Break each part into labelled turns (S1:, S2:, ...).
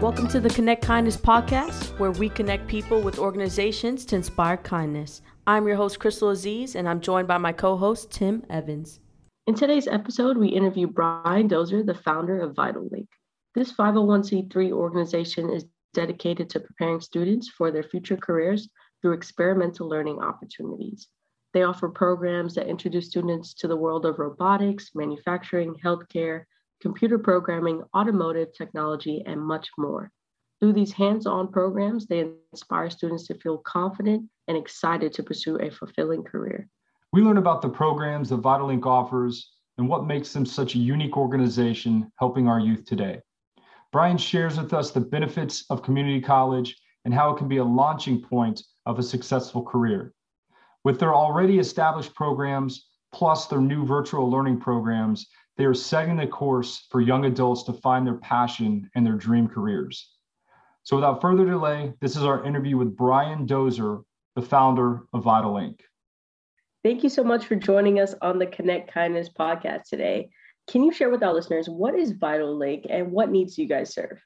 S1: Welcome to the Connect Kindness podcast, where we connect people with organizations to inspire kindness. I'm your host, Crystal Aziz, and I'm joined by my co-host, Tim Evans. In today's episode, we interview Brian Dozier, the founder of VitalLink. This 501c3 organization is dedicated to preparing students for their future careers through experimental learning opportunities. They offer programs that introduce students to the world of robotics, manufacturing, healthcare, computer programming, automotive technology, and much more. Through these hands-on programs, they inspire students to feel confident and excited to pursue a fulfilling career.
S2: We learn about the programs that VitalLink offers and what makes them such a unique organization helping our youth today. Brian shares with us the benefits of community college and how it can be a launching point of a successful career. With their already established programs, plus their new virtual learning programs, they are setting the course for young adults to find their passion and their dream careers. So without further delay, this is our interview with Brian Dozier, the founder of VitalLink.
S1: Thank you so much for joining us on the Connect Kindness podcast today. Can you share with our listeners, what is VitalLink and what needs do you guys serve?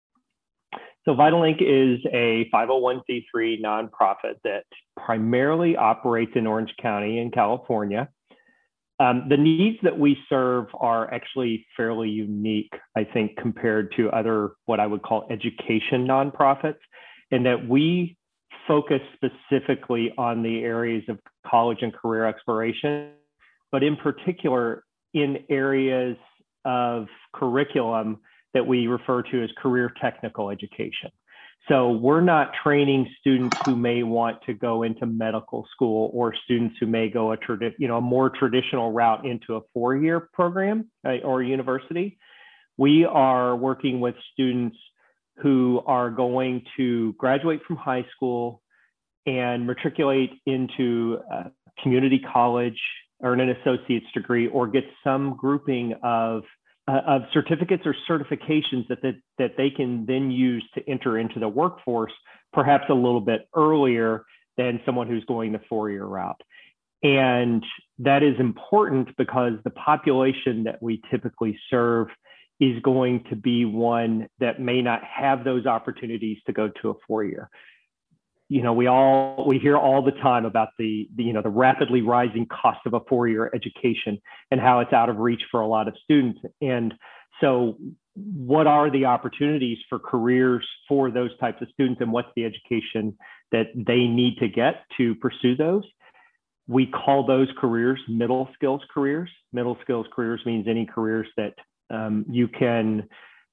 S3: So VitalLink is a 501c3 nonprofit that primarily operates in Orange County in California. The needs that we serve are actually fairly unique, I think, compared to other what I would call education nonprofits, in that we focus specifically on the areas of college and career exploration, but in particular in areas of curriculum that we refer to as career technical education. So we're not training students who may want to go into medical school or students who may go a more traditional route into a four-year program or university. We are working with students who are going to graduate from high school and matriculate into community college, earn an associate's degree, or get some grouping of certificates or certifications that they can then use to enter into the workforce, perhaps a little bit earlier than someone who's going the four-year route. And that is important because the population that we typically serve is going to be one that may not have those opportunities to go to a four-year. You know, we hear all the time about the rapidly rising cost of a four-year education and how it's out of reach for a lot of students. And so what are the opportunities for careers for those types of students, and what's the education that they need to get to pursue those? We call those careers middle skills careers. Middle skills careers means any careers that you can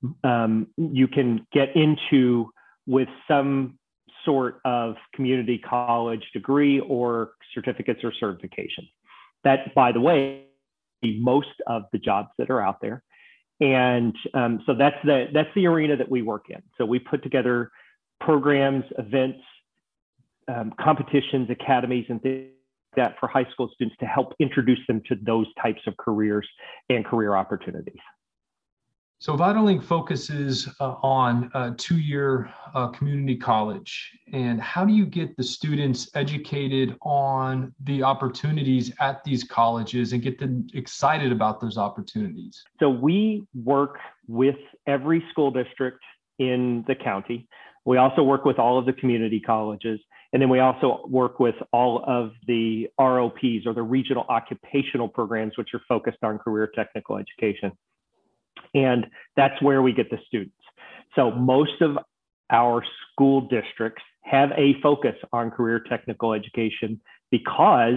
S3: get into with some sort of community college degree or certificates or certifications. That, by the way, most of the jobs that are out there. And so that's the arena that we work in. So we put together programs, events, competitions, academies, and things like that for high school students to help introduce them to those types of careers and career opportunities.
S2: So VitalLink focuses on a two-year community college. And how do you get the students educated on the opportunities at these colleges and get them excited about those opportunities?
S3: So we work with every school district in the county. We also work with all of the community colleges. And then we also work with all of the ROPs, or the regional occupational programs, which are focused on career technical education. And that's where we get the students. So most of our school districts have a focus on career technical education because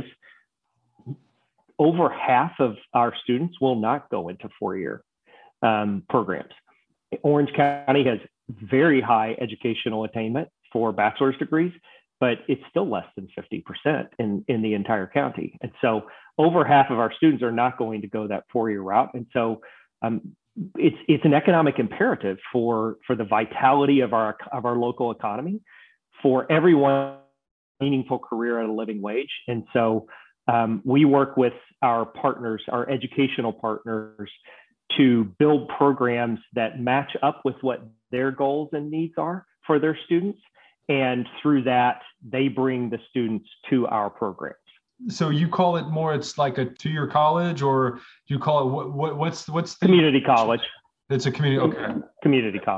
S3: over half of our students will not go into four-year programs. Orange County has very high educational attainment for bachelor's degrees, but it's still less than 50% in the entire county. And so over half of our students are not going to go that four-year route. And so it's an economic imperative for the vitality of our local economy, for everyone meaningful career at a living wage. And so we work with our partners, our educational partners, to build programs that match up with what their goals and needs are for their students. And through that, they bring the students to our programs.
S2: So you call it more, it's like a two-year college, or do you call it, what's the
S3: community college?
S2: It's a community, okay.
S3: Community college.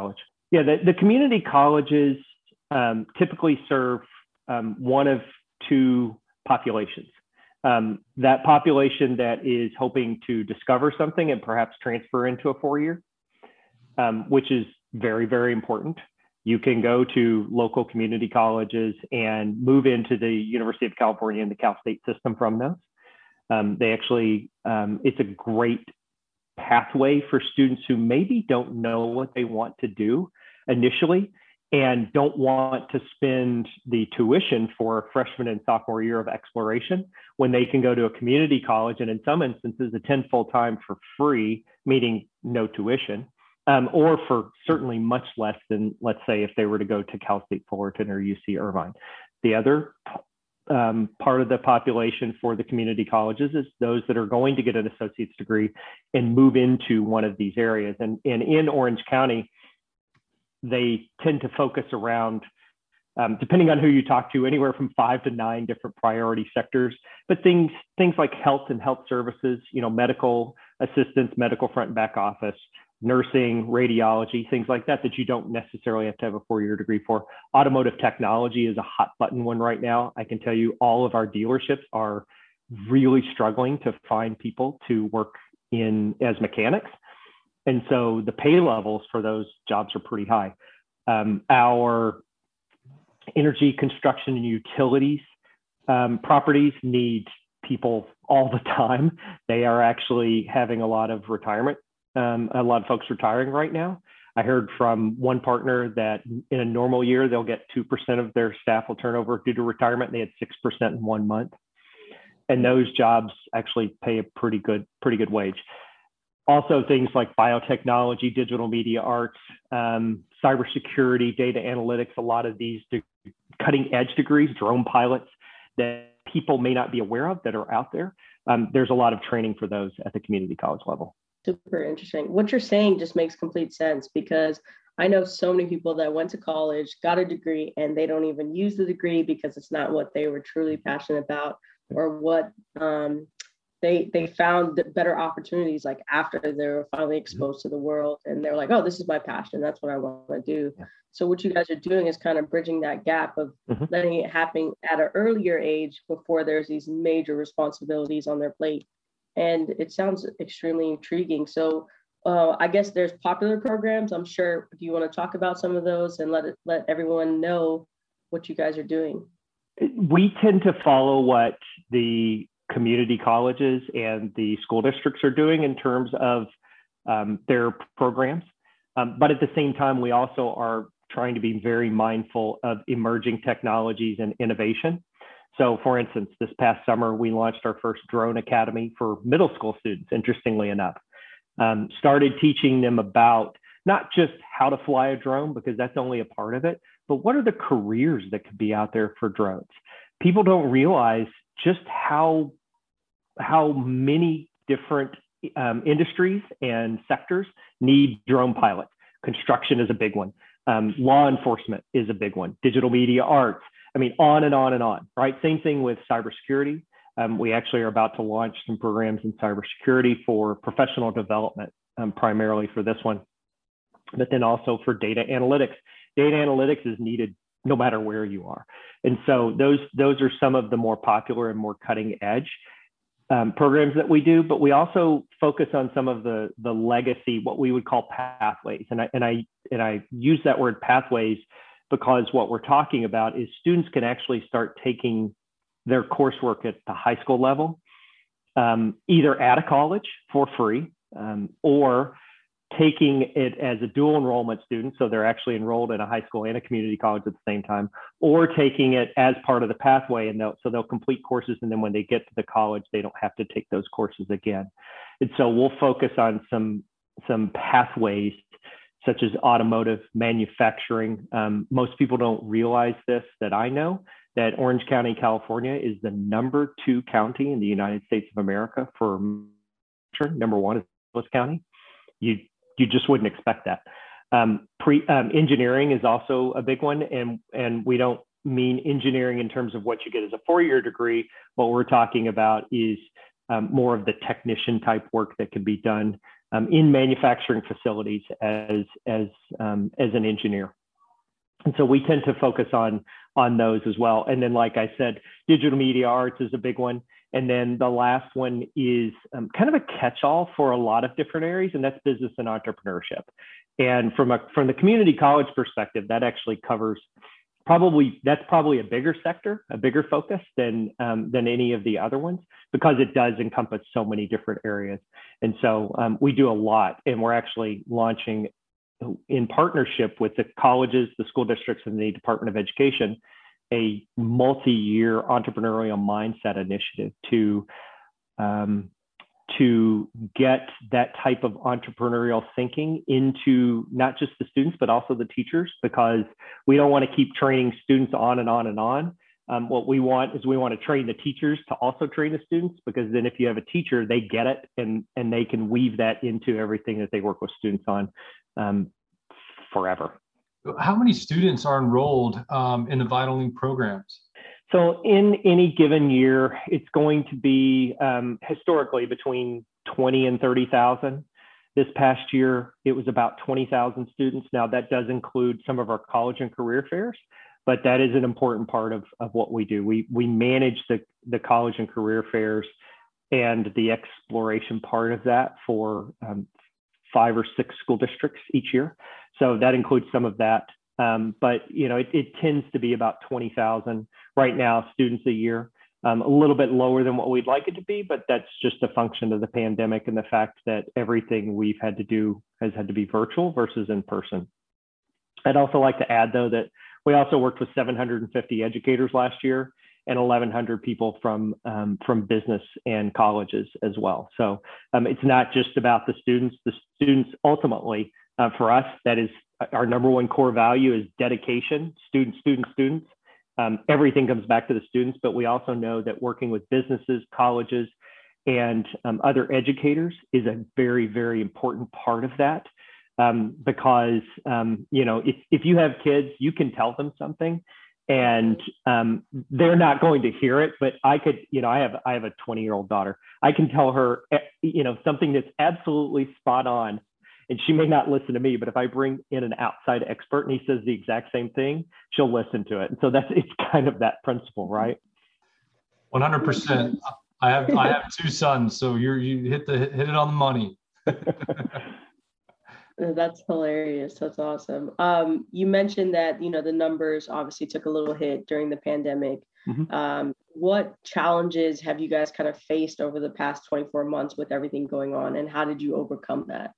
S3: Yeah, the community colleges typically serve one of two populations. That population that is hoping to discover something and perhaps transfer into a four-year, which is very, very important. You can go to local community colleges and move into the University of California and the Cal State system from those. They actually, it's a great pathway for students who maybe don't know what they want to do initially and don't want to spend the tuition for a freshman and sophomore year of exploration when they can go to a community college and in some instances attend full time for free, meaning no tuition, or for certainly much less than, let's say, if they were to go to Cal State Fullerton or UC Irvine. The other part of the population for the community colleges is those that are going to get an associate's degree and move into one of these areas. And in Orange County, they tend to focus around, depending on who you talk to, anywhere from 5 to 9 different priority sectors, but things like health and health services, medical assistance, medical front and back office, nursing, radiology, things like that you don't necessarily have to have a 4-year degree for. Automotive technology is a hot button one right now. I can tell you all of our dealerships are really struggling to find people to work in as mechanics. And so the pay levels for those jobs are pretty high. Our energy, construction, and utilities properties need people all the time. They are actually having a lot of retirement. A lot of folks retiring right now. I heard from one partner that in a normal year, they'll get 2% of their staff will turn over due to retirement. They had 6% in 1 month. And those jobs actually pay a pretty good wage. Also things like biotechnology, digital media arts, cybersecurity, data analytics, a lot of these cutting edge degrees, drone pilots that people may not be aware of that are out there. There's a lot of training for those at the community college level.
S1: Super interesting. What you're saying just makes complete sense because I know so many people that went to college, got a degree, and they don't even use the degree because it's not what they were truly passionate about or what they found better opportunities like after they were finally exposed to the world and they're like, oh, this is my passion. That's what I want to do. Yeah. So what you guys are doing is kind of bridging that gap of letting it happen at an earlier age before there's these major responsibilities on their plate. And it sounds extremely intriguing. So I guess there's popular programs. I'm sure. Do you want to talk about some of those and let everyone know what you guys are doing?
S3: We tend to follow what the community colleges and the school districts are doing in terms of their programs. But at the same time, we also are trying to be very mindful of emerging technologies and innovation. So for instance, this past summer, we launched our first drone academy for middle school students, interestingly enough. Started teaching them about not just how to fly a drone, because that's only a part of it, but what are the careers that could be out there for drones? People don't realize just how many different industries and sectors need drone pilots. Construction is a big one. Law enforcement is a big one. Digital media arts. I mean, on and on and on, right? Same thing with cybersecurity. We actually are about to launch some programs in cybersecurity for professional development, primarily for this one, but then also for data analytics. Data analytics is needed no matter where you are. And so those are some of the more popular and more cutting edge programs that we do, but we also focus on some of the legacy, what we would call pathways. And I use that word pathways because what we're talking about is students can actually start taking their coursework at the high school level, either at a college for free or taking it as a dual enrollment student. So they're actually enrolled in a high school and a community college at the same time, or taking it as part of the pathway. And they'll complete courses. And then when they get to the college, they don't have to take those courses again. And so we'll focus on some pathways such as automotive, manufacturing. Most people don't realize this, that I know, that Orange County, California is the number 2 county in the United States of America for manufacturing. Number 1 is Douglas County. You just wouldn't expect that. Engineering is also a big one. And we don't mean engineering in terms of what you get as a 4-year degree. What we're talking about is more of the technician type work that can be done in manufacturing facilities as an engineer. And so we tend to focus on those as well. And then, like I said, digital media arts is a big one. And then the last one is kind of a catch-all for a lot of different areas, and that's business and entrepreneurship. And from the community college perspective, that actually covers that's probably a bigger sector, a bigger focus than any of the other ones, because it does encompass so many different areas. And so we do a lot, and we're actually launching in partnership with the colleges, the school districts, and the Department of Education, a multi-year entrepreneurial mindset initiative to get that type of entrepreneurial thinking into not just the students, but also the teachers, because we don't want to keep training students on and on and on. What we want to train the teachers to also train the students, because then if you have a teacher, they get it and they can weave that into everything that they work with students on forever.
S2: How many students are enrolled in the VitalLink programs?
S3: So in any given year, it's going to be historically between 20 and 30,000. This past year, it was about 20,000 students. Now that does include some of our college and career fairs, but that is an important part of what we do. We manage the college and career fairs and the exploration part of that for 5 or 6 school districts each year. So that includes some of that. But it tends to be about 20,000 right now students a year, a little bit lower than what we'd like it to be, but that's just a function of the pandemic and the fact that everything we've had to do has had to be virtual versus in person. I'd also like to add, though, that we also worked with 750 educators last year and 1,100 people from business and colleges as well. So it's not just about the students. The students ultimately, for us, that is our number one core value is dedication, students. Everything comes back to the students, but we also know that working with businesses, colleges, and other educators is a very, very important part of that. Because if you have kids, you can tell them something, and they're not going to hear it. But I could, I have a 20-year-old daughter. I can tell her, something that's absolutely spot on, and she may not listen to me. But if I bring in an outside expert and he says the exact same thing, she'll listen to it. And so it's kind of that principle, right?
S2: 100%. I have 2 sons, so you hit it on the money.
S1: That's hilarious. That's awesome. You mentioned that, the numbers obviously took a little hit during the pandemic. Mm-hmm. What challenges have you guys kind of faced over the past 24 months with everything going on, and how did you overcome that?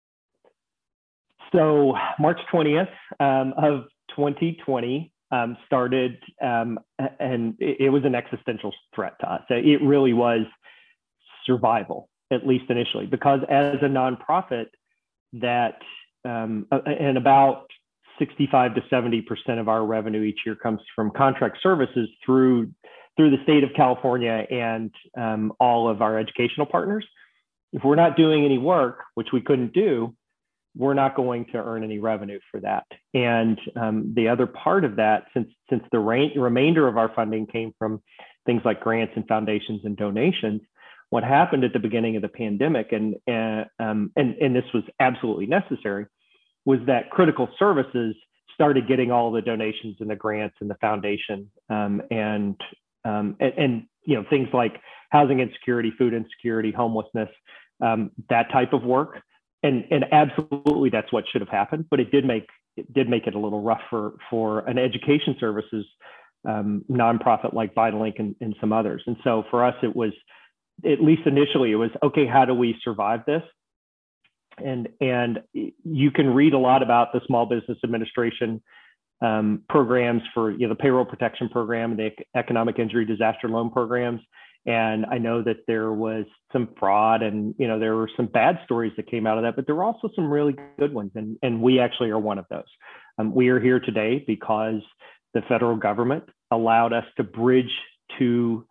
S3: So March 20th of 2020 started, and it was an existential threat to us. It really was survival, at least initially, because as a nonprofit, that and about 65 to 70% of our revenue each year comes from contract services through the state of California and all of our educational partners. If we're not doing any work, which we couldn't do, we're not going to earn any revenue for that. And the other part of that, since the remainder of our funding came from things like grants and foundations and donations, what happened at the beginning of the pandemic, and this was absolutely necessary, was that critical services started getting all the donations and the grants and the foundation, and things like housing insecurity, food insecurity, homelessness, that type of work. And absolutely, that's what should have happened. But it did make it a little rough for an education services nonprofit like VitalLink and some others. And so for us, it was, at least initially, it was, okay, how do we survive this? And you can read a lot about the Small Business Administration programs for the payroll protection program, the economic injury disaster loan programs. And I know that there was some fraud and, there were some bad stories that came out of that, but there were also some really good ones. And we actually are one of those. We are here today because the federal government allowed us to bridge to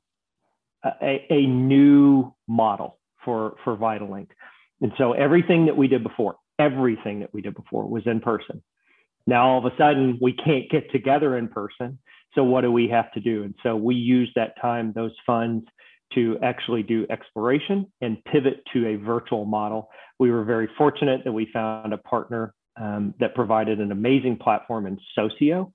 S3: a new model for VitalLink. And so everything that we did before was in person. Now, all of a sudden, we can't get together in person. So what do we have to do? And so we use that time, those funds, to actually do exploration and pivot to a virtual model. We were very fortunate that we found a partner that provided an amazing platform in Socio.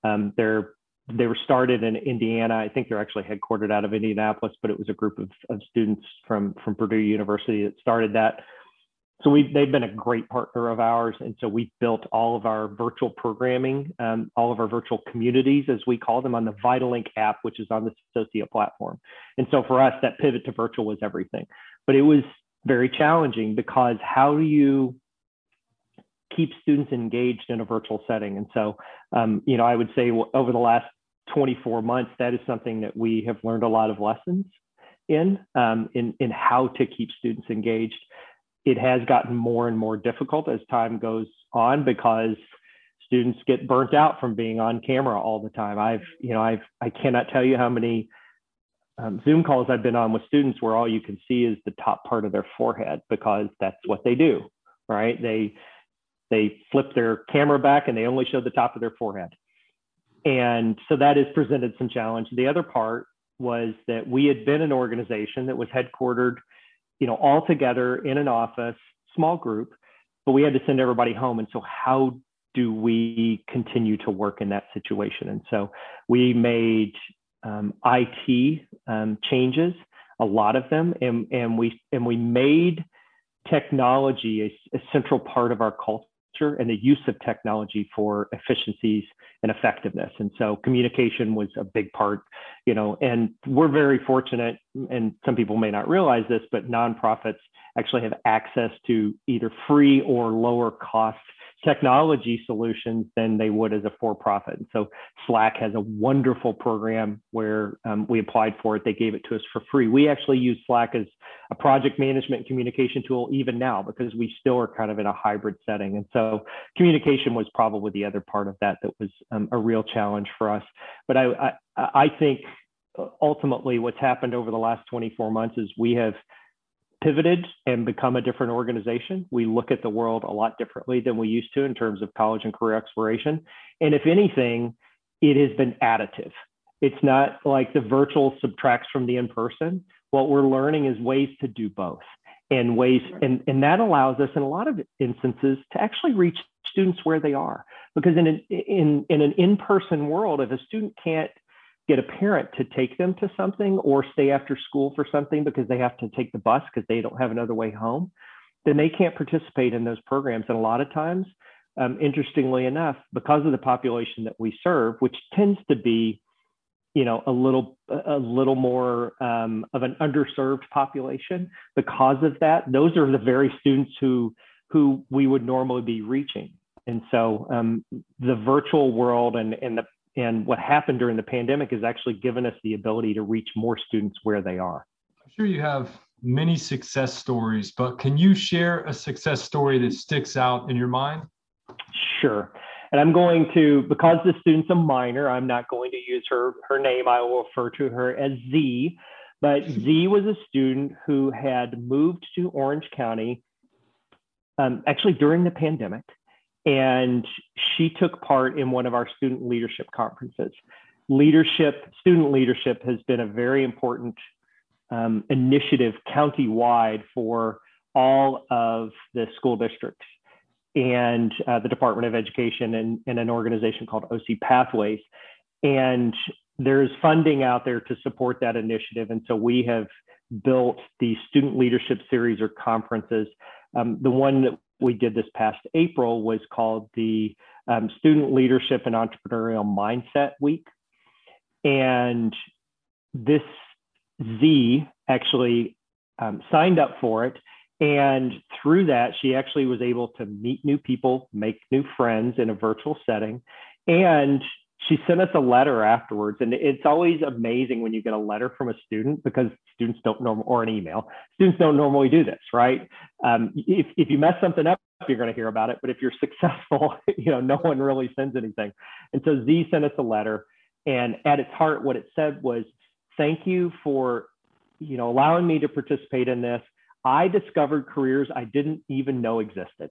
S3: They were started in Indiana. I think they're actually headquartered out of Indianapolis, but it was a group of students from Purdue University that started that. So they've been a great partner of ours. And so we built all of our virtual programming, all of our virtual communities, as we call them, on the VitalLink app, which is on the Socio platform. And so for us, that pivot to virtual was everything. But it was very challenging because how do you keep students engaged in a virtual setting? And so, I would say over the last 24 months, that is something that we have learned a lot of lessons in how to keep students engaged. It has gotten more and more difficult as time goes on because students get burnt out from being on camera all the time. I cannot tell you how many Zoom calls I've been on with students where all you can see is the top part of their forehead because that's what they do, right? They flip their camera back and they only show the top of their forehead. And so that has presented some challenge. The other part was that we had been an organization that was headquartered, all together in an office, small group, but we had to send everybody home. And so how do we continue to work in that situation? And so we made IT changes, a lot of them, and we made technology a central part of our culture and the use of technology for efficiencies and effectiveness. And so communication was a big part, and we're very fortunate, and some people may not realize this, but nonprofits actually have access to either free or lower cost technology solutions than they would as a for-profit. And so Slack has a wonderful program where we applied for it. They gave it to us for free. We actually use Slack as a project management communication tool even now because we still are kind of in a hybrid setting. And so communication was probably the other part of that was a real challenge for us. But I think ultimately what's happened over the last 24 months is we have pivoted and become a different organization. We look at the world a lot differently than we used to in terms of college and career exploration. And if anything, it has been additive. It's not like the virtual subtracts from the in-person. What we're learning is ways to do both and and that allows us in a lot of instances to actually reach students where they are. Because in an in-person world, if a student can't get a parent to take them to something or stay after school for something because they have to take the bus because they don't have another way home, then they can't participate in those programs. And a lot of times, interestingly enough, because of the population that we serve, which tends to be, a little more of an underserved population, because of that, those are the very students who we would normally be reaching. And so the virtual world and what happened during the pandemic has actually given us the ability to reach more students where they are.
S2: I'm sure you have many success stories, but can you share a success story that sticks out in your mind?
S3: Sure. And I'm going to, because the student's a minor, I'm not going to use her name. I will refer to her as Z. But Z was a student who had moved to Orange County actually during the pandemic. And she took part in one of our student leadership conferences. Student leadership has been a very important initiative countywide for all of the school districts and the Department of Education and an organization called OC Pathways. And there's funding out there to support that initiative. And so we have built the student leadership series or conferences. The one that we did this past April was called the Student Leadership and Entrepreneurial Mindset Week. And this Z actually signed up for it. And through that, she actually was able to meet new people, make new friends in a virtual setting. And she sent us a letter afterwards. And it's always amazing when you get a letter from a student because students don't normally, or an email, students don't normally do this, right? If you mess something up, you're going to hear about it. But if you're successful, no one really sends anything. And so Z sent us a letter. And at its heart, what it said was, thank you for, allowing me to participate in this. I discovered careers I didn't even know existed.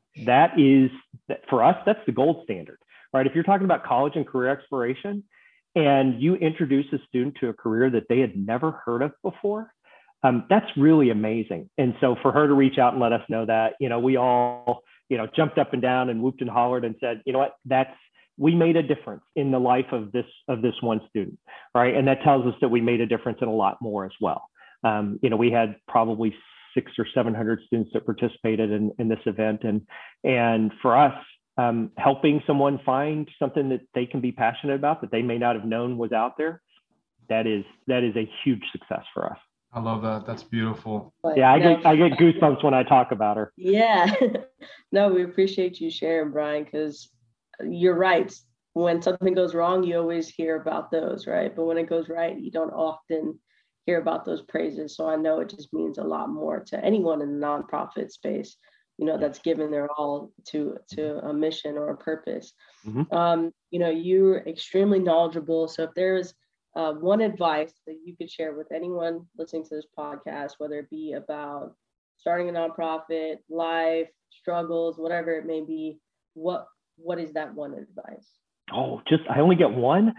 S3: For us, that's the gold standard, right? If you're talking about college and career exploration, and you introduce a student to a career that they had never heard of before, that's really amazing. And so for her to reach out and let us know that, we all, jumped up and down and whooped and hollered and said, you know what, we made a difference in the life of this one student, right? And that tells us that we made a difference in a lot more as well. We had probably 600 or 700 students that participated in this event, and for us, helping someone find something that they can be passionate about that they may not have known was out there, that is a huge success for us.
S2: I love that. That's beautiful.
S3: Yeah, I get goosebumps when I talk about her.
S1: Yeah. No, we appreciate you sharing, Brian, because you're right. When something goes wrong, you always hear about those, right? But when it goes right, you don't often hear about those praises. So I know it just means a lot more to anyone in the nonprofit space, that's given their all to a mission or a purpose.
S3: Mm-hmm.
S1: You're extremely knowledgeable. So if there's one advice that you could share with anyone listening to this podcast, whether it be about starting a nonprofit, life, struggles, whatever it may be, what is that one advice?
S3: Oh, I only get one.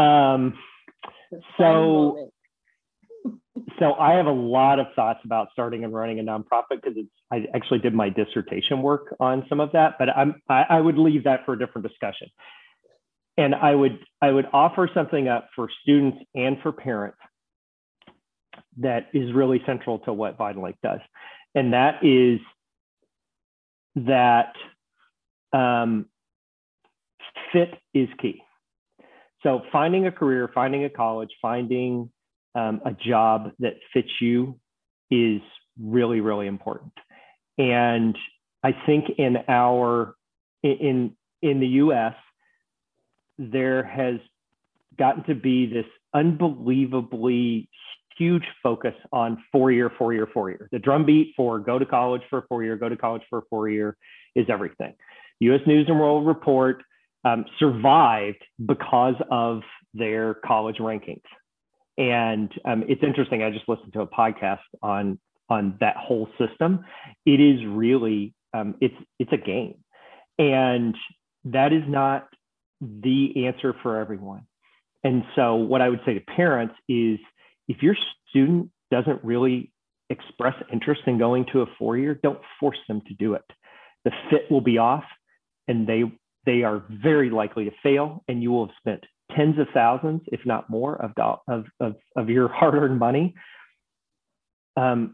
S3: So I have a lot of thoughts about starting and running a nonprofit because I actually did my dissertation work on some of that, but I would leave that for a different discussion. And I would offer something up for students and for parents that is really central to what Vital Link does. And that is that fit is key. So finding a career, finding a college, finding a job that fits you is really, really important. And I think in the US, there has gotten to be this unbelievably huge focus on 4-year. The drumbeat for go to college for a 4-year, go to college for a 4-year is everything. US News and World Report survived because of their college rankings. And it's interesting, I just listened to a podcast on that whole system. It is really, it's a game. And that is not the answer for everyone. And so what I would say to parents is, if your student doesn't really express interest in going to a 4-year, don't force them to do it. The fit will be off, and they are very likely to fail, and you will have spent tens of thousands, if not more, of your hard-earned money in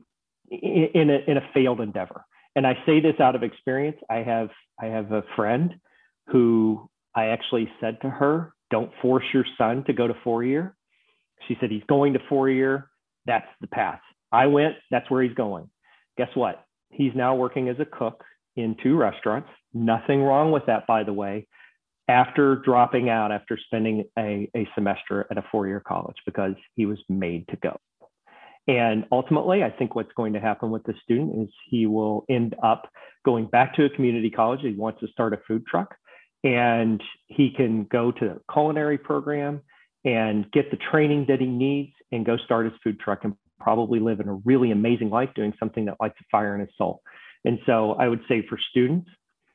S3: a failed endeavor. And I say this out of experience. I have a friend who I actually said to her, don't force your son to go to 4-year. She said, he's going to 4-year. That's the path. I went, that's where he's going. Guess what? He's now working as a cook in 2 restaurants. Nothing wrong with that, by the way, after dropping out, after spending a semester at a 4-year college, because he was made to go. And ultimately, I think what's going to happen with the student is he will end up going back to a community college. He wants to start a food truck, and he can go to a culinary program and get the training that he needs and go start his food truck and probably live in a really amazing life doing something that lights a fire in his soul. And so I would say for students,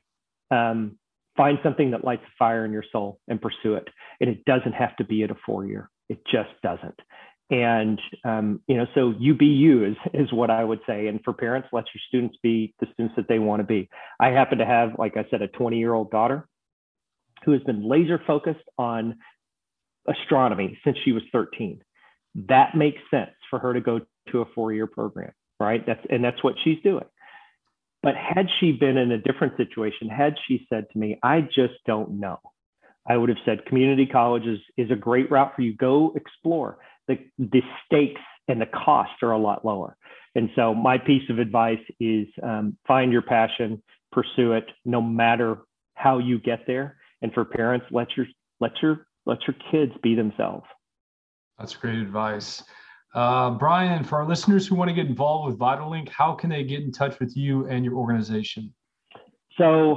S3: find something that lights a fire in your soul and pursue it. And it doesn't have to be at a 4-year. It just doesn't. And, so you be you is what I would say. And for parents, let your students be the students that they want to be. I happen to have, like I said, a 20-year-old daughter who has been laser focused on astronomy since she was 13. That makes sense for her to go to a 4-year program, right? That's what she's doing. But had she been in a different situation, had she said to me, I just don't know, I would have said community college is a great route for you. Go explore. The stakes and the costs are a lot lower. And so my piece of advice is find your passion, pursue it, no matter how you get there. And for parents, let your kids be themselves.
S2: That's great advice. Brian, for our listeners who want to get involved with Vital Link, how can they get in touch with you and your organization?
S3: So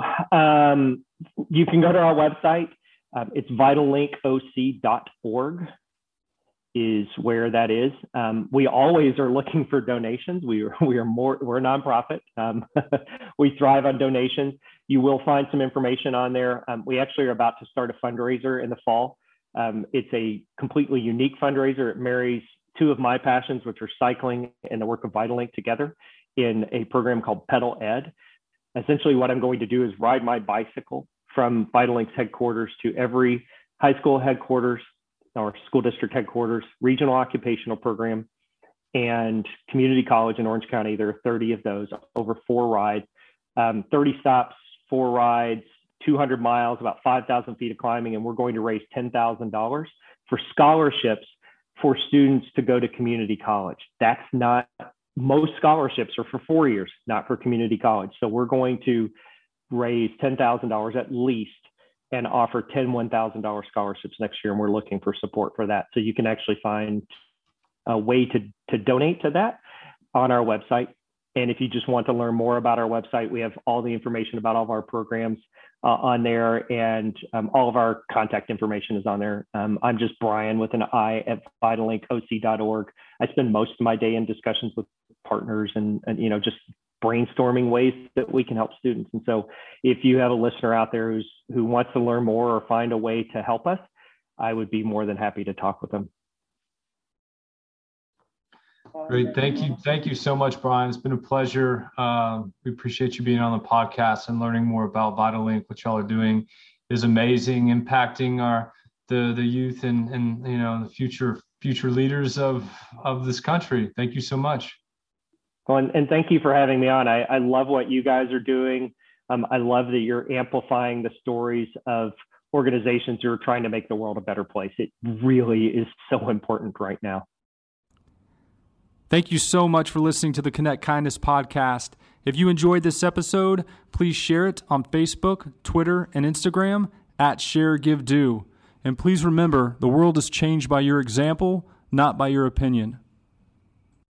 S3: you can go to our website. It's vitallinkoc.org is where that is. We always are looking for donations. We're a nonprofit. We thrive on donations. You will find some information on there. We actually are about to start a fundraiser in the fall It's a completely unique fundraiser. It marries two of my passions, which are cycling and the work of VitalLink, together in a program called Pedal Ed. Essentially, what I'm going to do is ride my bicycle from VitalLink's headquarters to every high school headquarters or school district headquarters, regional occupational program, and community college in Orange County. There are 30 of those over 4 rides, 30 stops, 4 rides, 200 miles, about 5,000 feet of climbing, and we're going to raise $10,000 for scholarships for students to go to community college. That's not, most scholarships are for 4 years, not for community college. So we're going to raise $10,000 at least and offer 10 $1,000 scholarships next year. And we're looking for support for that. So you can actually find a way to donate to that on our website. And if you just want to learn more about our website, we have all the information about all of our programs on there, and all of our contact information is on there. I'm just Brian with an I at vitalinkoc.org. I spend most of my day in discussions with partners and just brainstorming ways that we can help students. And so if you have a listener out there who wants to learn more or find a way to help us, I would be more than happy to talk with them.
S2: Great. Thank you so much, Brian. It's been a pleasure. We appreciate you being on the podcast, and learning more about VitalLink. What y'all are doing is amazing, impacting the youth and the future leaders of this country. Thank you so much.
S3: Well, and thank you for having me on. I love what you guys are doing. I love that you're amplifying the stories of organizations who are trying to make the world a better place. It really is so important right now.
S4: Thank you so much for listening to the Connect Kindness podcast. If you enjoyed this episode, please share it on Facebook, Twitter, and Instagram at ShareGiveDo. And please remember, the world is changed by your example, not by your opinion.